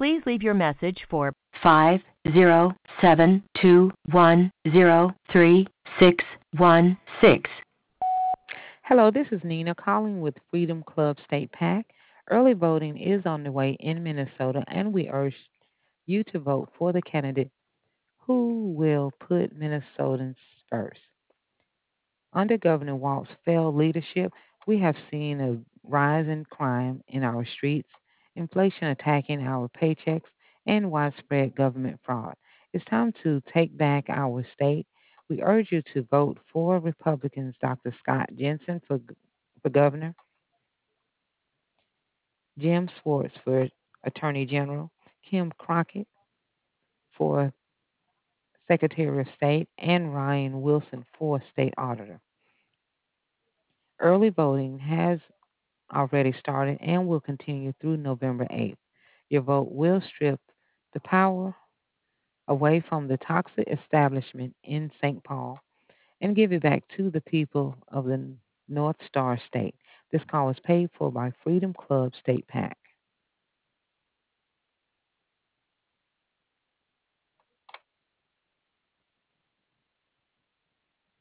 Please leave your message for 50721031616. Hello, this is Nina calling with Freedom Club State PAC. Early voting is on the way in Minnesota, and we urge you to vote for the candidate who will put Minnesotans first. Under Governor Walt's failed leadership, we have seen a rise in crime in our streets, inflation attacking our paychecks, and widespread government fraud. It's time to take back our state. We urge you to vote for Republicans Dr. Scott Jensen for governor, Jim Swartz for attorney general, Kim Crockett for secretary of state, and Ryan Wilson for state auditor. Early voting has already started and will continue through November 8th. Your vote will strip the power away from the toxic establishment in St. Paul and give it back to the people of the North Star State. This call is paid for by Freedom Club State PAC.